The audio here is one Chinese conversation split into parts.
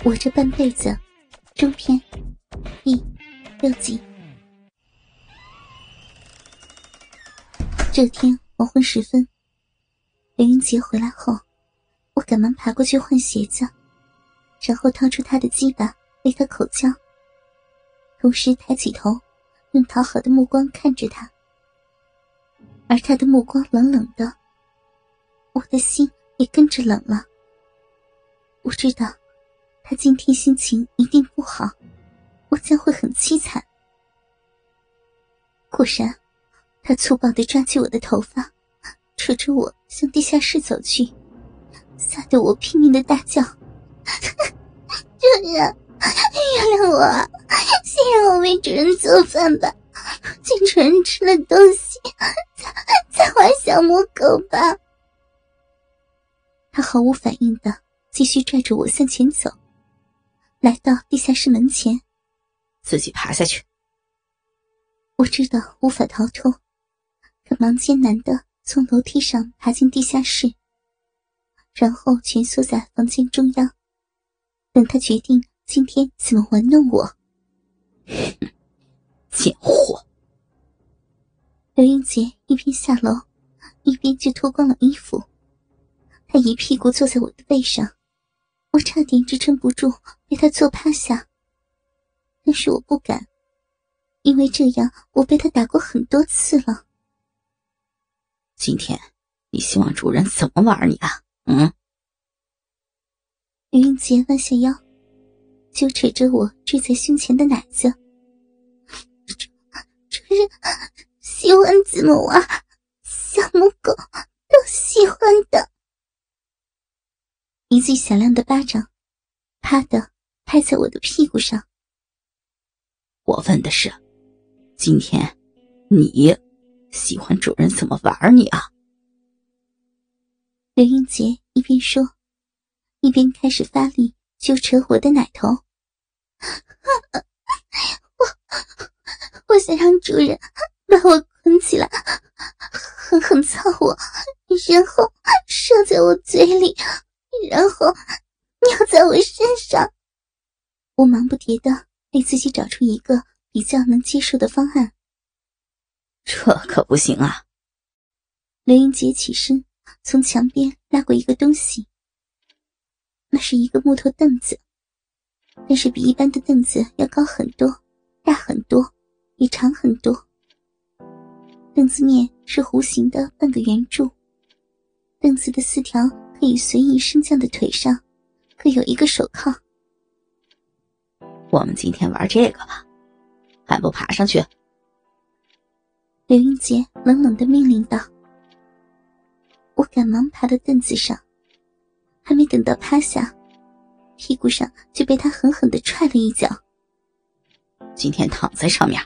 我这半辈子，中篇第6集。这天黄昏时分，刘英杰回来后，我赶忙爬过去换鞋子，然后掏出他的鸡巴为他口交，同时抬起头，用讨好的目光看着他。而他的目光冷冷的，我的心也跟着冷了。我知道他今天心情一定不好，我将会很凄惨。果然，他粗暴地抓起我的头发，扯着我向地下室走去，吓得我拼命地大叫：主人，原谅我，先让我为主人做饭吧，请主人吃了东西再还小母狗吧。他毫无反应地继续拽着我向前走，来到地下室门前。 自己爬下去。 我知道无法逃脱，赶忙艰难地从楼梯上爬进地下室，然后蜷缩在房间中央，等他决定今天怎么玩弄我。 贱货！ 刘英杰一边下楼，一边就脱光了衣服，他一屁股坐在我的背上，我差点支撑不住被他坐趴下，但是我不敢，因为这样我被他打过很多次了。 今天你希望主人怎么玩你啊？ 刘英杰弯下腰，揪扯着我坠在胸前的奶子。主人喜欢怎么玩，小母狗都喜欢的。一记响亮的巴掌啪的拍在我的屁股上。 我问的是，今天你喜欢主人怎么玩你啊？ 刘英杰一边说，一边开始发力揪扯我的奶头。我想让主人把我捆起来，狠狠操我，然后射在我嘴里，然后尿在我身上。我忙不迭地为自己找出一个比较能接受的方案。 这可不行啊！ 刘英杰起身，从墙边拉过一个东西。那是一个木头凳子，但是比一般的凳子要高很多，大很多，也长很多。凳子面是弧形的半个圆柱，凳子的4条可以随意升降的腿上各有一个手铐。 我们今天玩这个吧，还不爬上去？ 刘英杰冷冷地命令道。我赶忙爬到凳子上，还没等到趴下，屁股上就被他狠狠地踹了一脚。 今天躺在上面。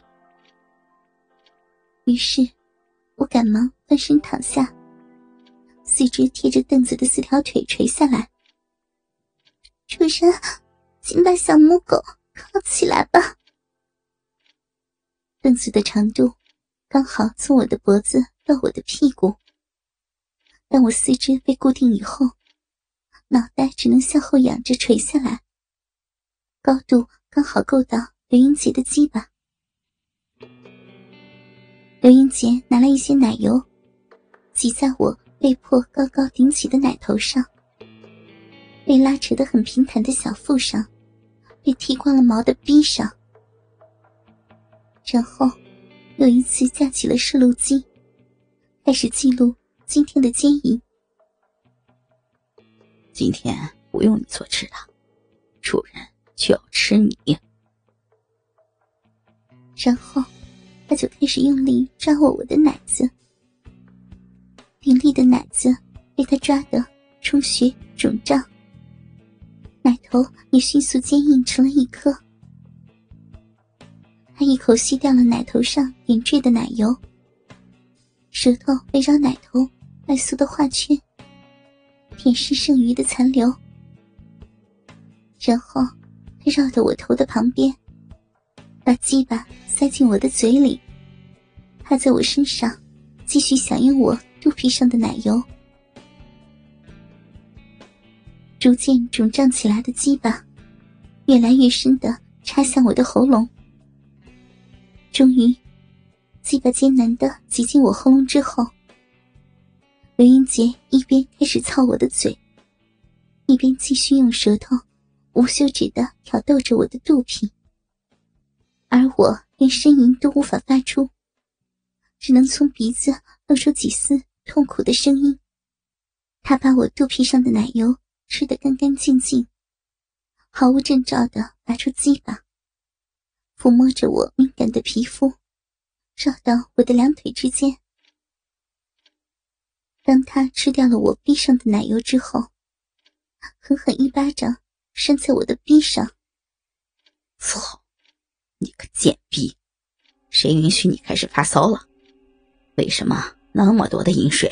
于是我赶忙翻身躺下，四肢贴着凳子的4条腿垂下来。主人，请把小母狗铐起来吧。凳子的长度刚好从我的脖子到我的屁股，当我四肢被固定以后，脑袋只能向后仰着垂下来，高度刚好够到刘英杰的鸡巴。刘英杰拿了一些奶油，挤在我被迫高高顶起的奶头上，被拉扯得很平坦的小腹上，被剃光了毛的逼上，然后又一次架起了摄录机，开始记录今天的奸淫。 今天不用你做吃的，主人就要吃你。 然后他就开始用力抓握我的奶子，凌厉的奶子被他抓得充血肿胀，奶头也迅速坚硬成了一颗。他一口吸掉了奶头上点缀的奶油，舌头围绕奶头快速的画圈，舔舐剩余的残留。然后他绕到我头的旁边，把鸡巴塞进我的嘴里，趴在我身上继续享用我肚皮上的奶油。逐渐肿胀起来的鸡巴越来越深地插向我的喉咙。终于，鸡巴艰难地挤进我喉咙之后，刘英杰一边开始操我的嘴，一边继续用舌头无休止地挑逗着我的肚皮，而我连呻吟都无法发出，只能从鼻子露出几丝痛苦的声音。他把我肚皮上的奶油吃得干干净净，毫无征兆地拔出鸡巴，抚摸着我敏感的皮肤，绕到我的两腿之间。当他吃掉了我逼上的奶油之后，狠狠一巴掌扇在我的逼上。 操，你个贱逼，谁允许你开始发骚了？为什么那么多的饮水？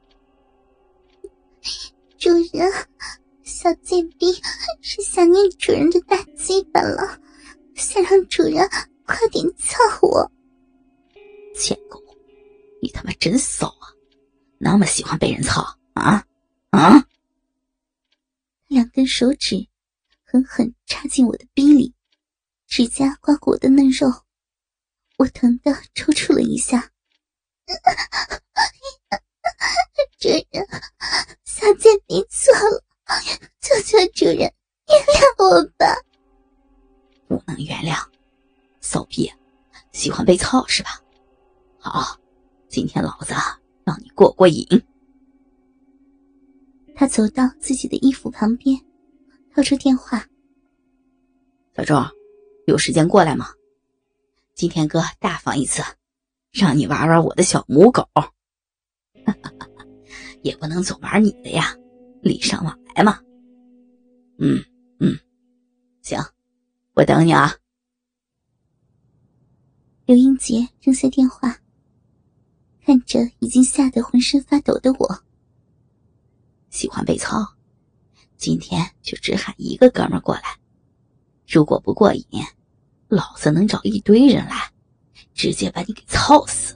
主人，小贱逼是想念主人的大鸡巴了，想让主人快点操我。 贱狗，你他妈真骚啊，那么喜欢被人操啊啊！ 两根手指狠狠插进我的逼里，指甲刮过我的嫩肉，我疼得抽搐了一下。主人，小贱逼错了，求求主人原谅我吧。 不能原谅，骚逼，喜欢被操是吧？好，今天老子让你过过瘾。 他走到自己的衣服旁边，掏出电话。 小周，有时间过来吗？今天哥大方一次，让你玩玩我的小母狗。也不能总玩你的呀，礼尚往来嘛。行，我等你啊。 刘英杰扔下电话，看着已经吓得浑身发抖的我。 喜欢被操，今天就只喊一个哥们儿过来，如果不过瘾，老子能找一堆人来，直接把你给操死。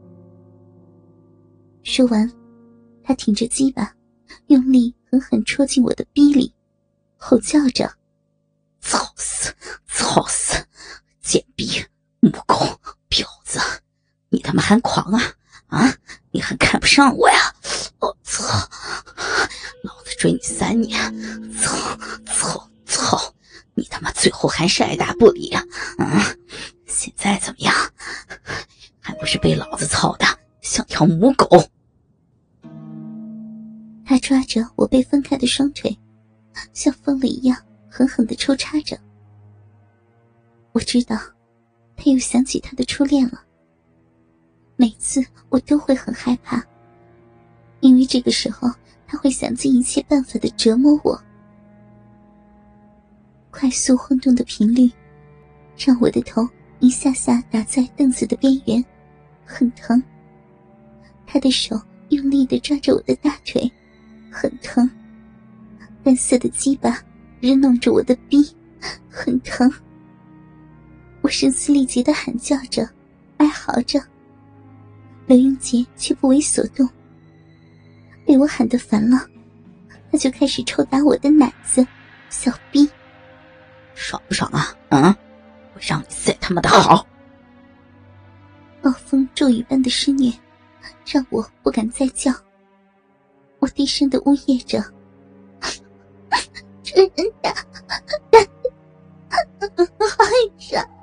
说完，他挺着鸡巴，用力狠狠戳进我的逼里，吼叫着： 操死，操死，贱逼，母狗，婊子，你他妈还狂啊啊！你还看不上我呀？我操！老子追你3年，操！你他妈最后还是爱答不理啊！现在怎么样？还不是被老子操的像条母狗？ 他抓着我被分开的双腿，像疯了一样狠狠地抽插着。我知道他又想起他的初恋了，每次我都会很害怕，因为这个时候他会想尽一切办法地折磨我。快速晃动的频率让我的头一下下打在凳子的边缘，很疼。他的手用力地抓着我的大腿，很疼。干涩的鸡巴扔弄着我的逼，很疼。我声嘶力竭地喊叫着，哀嚎着，刘英杰却不为所动。被我喊得烦了，他就开始抽打我的奶子，小逼。 爽不爽啊？我让你再他妈的好！ 暴风骤雨般的施虐让我不敢再叫，我低声地呜咽着：主人打，好爽！